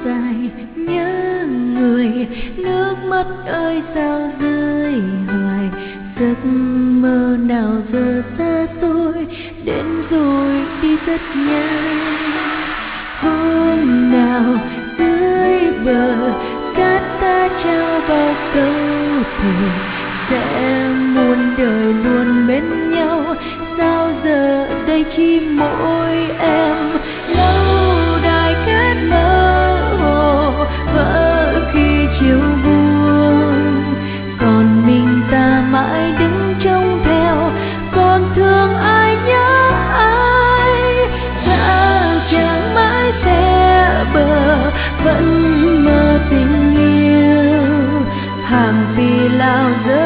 dài nhớ người, nước mắt ơi sao rơi hoài, giấc mơ nào giờ xa xôi, đến rồi đi rất nhanh. Hôm nào dưới bờ cát ta trao bao câu thề, sẽ muôn đời luôn bên nhau, sao giờ đây chỉ mỗi em. Lâu đài cát mơ hồ vỡ khi chiều buông, còn mình ta mãi đứng trông theo, còn thương ai nhớ ai. Sao chẳng mãi sẽ bờ vẫn mơ tình yêu, hàng vì lao rơi